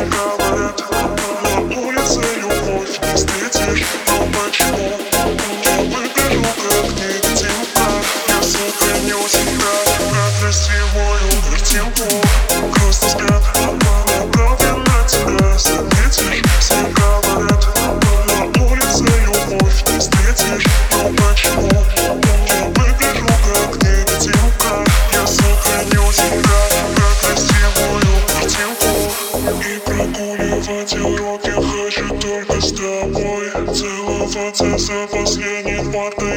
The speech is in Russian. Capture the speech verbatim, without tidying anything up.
говорят, на улице любовь не встретишь. Но почему я выгляжу как невидимка? Я сохраню себя как красивую картинку. Грустный взгляд направлен на тебя, заметишь. Все говорят, на улице любовь не встретишь. Но почему я выгляжу как невидимка? Я сохраню себя как красивую картинку. И прогуливать уроки хочу только с тобой. Целоваться за последний парк.